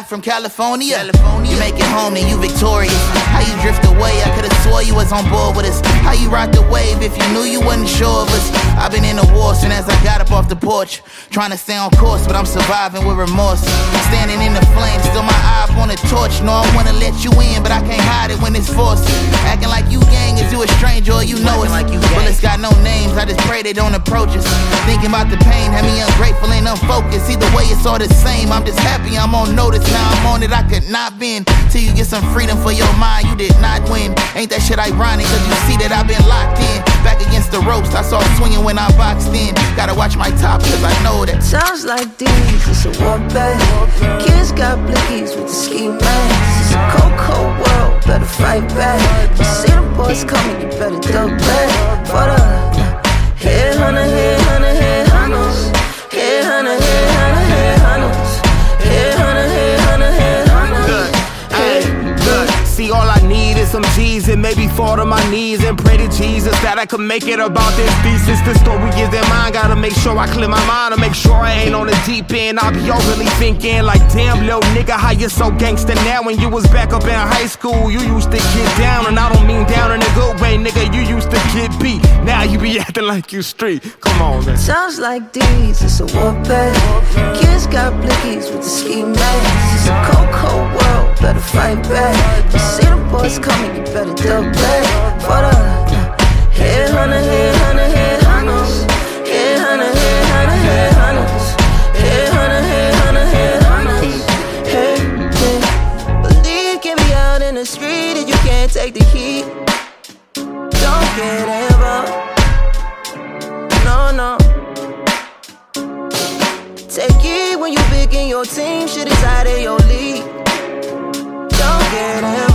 hot from California. You make it home and you victorious. How you drift away, I could've swore you was on board with us. How you rock the wave if you knew you wasn't sure of us. I've been in the war since as I got up off the porch, trying to stay on course, but I'm surviving with remorse. Standing in the flames, still my eye up on the torch. No, I wanna let you in, but I can't hide it when it's forced. Acting like you gang, is you a stranger or you know us? Like you bullets got no names, I just pray they don't approach us. Thinking about the pain, had me ungrateful and unfocused. Either way, it's all the same. I'm just happy I'm on notice. Now I'm on it, I could not bend. Till you get some freedom for your mind, you did not win. Ain't that shit ironic, cause you see that I've been locked in. Back against the ropes, I saw swinging when I boxed in. Gotta watch my top, cause I know that sounds like these, it's a war bag. Kids got blickies with the ski masks. It's a cold, cold world, better fight back. You see them boys coming, you better duck back. For the head hunter, head hunter, head hunters. Head hunter, head hunter, head hunters. Head hunter, head hunter, head hunters. Look, see, all I need is some G's and maybe fall to my knees and pray to Jesus that I could make it about this thesis. The story is in mine, gotta make sure I clear my mind to make sure I ain't on the deep end. I'll be overly thinking like, damn, little nigga, how you so gangster now? When you was back up in high school, you used to get down, and I don't mean down in a good way, nigga. You used to get beat, now you be acting like you street. Come on, man. Sounds like these, it's a war bag. Kids got blickies with the ski masks. It's a cold, cold world, better fight back. You see them boys coming, you better duck back. For the head hunter, head hunter, head hunters. Head hunter, head hunter, head hunters. Head hunter, head hunter, head hunters. Hey, hey. Believe can be out in the street and you can't take the heat. Don't get involved. No, no. Take it when you big in your team, shit is out of your league. Don't get involved.